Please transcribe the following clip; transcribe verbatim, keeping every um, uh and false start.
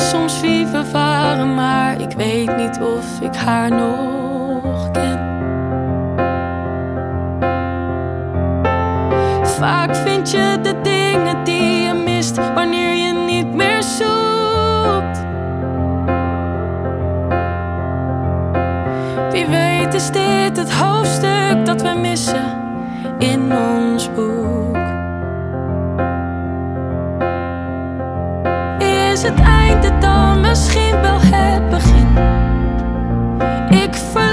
soms vive waren, maar ik weet niet of ik haar nog ken. Vaak vind je de dingen die je mist wanneer je niet meer zoekt. Wie weet is dit het hoofdstuk dat we missen in ons boek. Is het einde dan misschien wel het begin? Ik